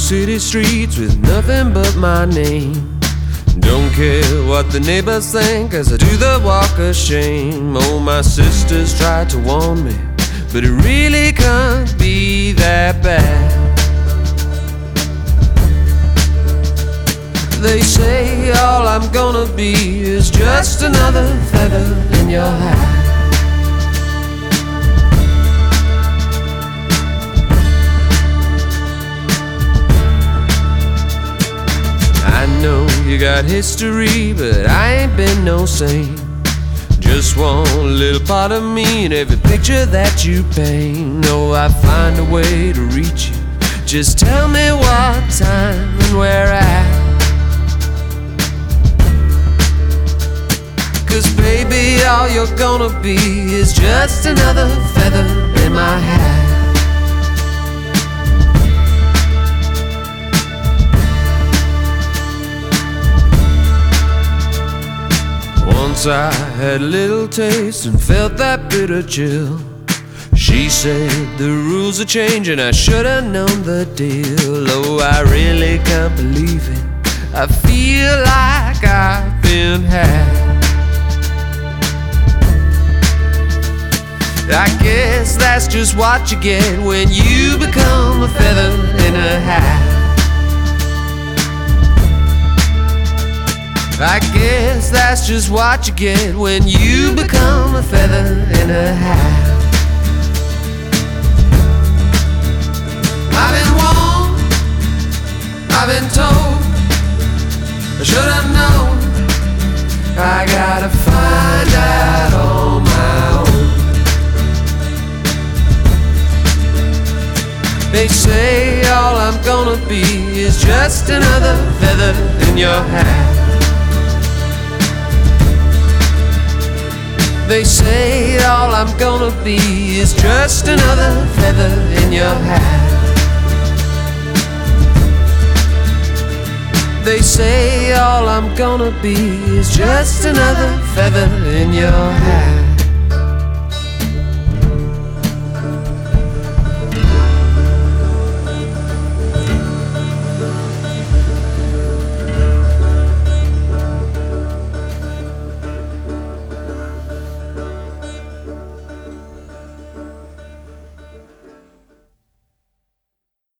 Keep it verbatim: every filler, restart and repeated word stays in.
city streets with nothing but my name. Don't care what the neighbors think as I do the walk of shame. Oh, my sisters tried to warn me, but it really can't be that bad. They say all I'm gonna be is just another feather in your hat. I know you got history, but I ain't been no saint. Just one little part of me in every picture that you paint. Oh, I find a way to reach you. Just tell me what time and where at. 'Cause baby, all you're gonna be is just another feather in my hat. Once I had a little taste and felt that bitter chill. She said the rules are changing, I should have known the deal. Oh, I really can't believe it, I feel like I've been had. I guess that's just what you get when you become a feather in a hat. I guess that's just what you get when you become a feather in a hat. I've been warned, I've been told, I should have known, I gotta find out on my own. They say all I'm gonna be is just another feather in your hat. They say all I'm gonna be is just another feather in your hat. They say all I'm gonna be is just another feather in your hat.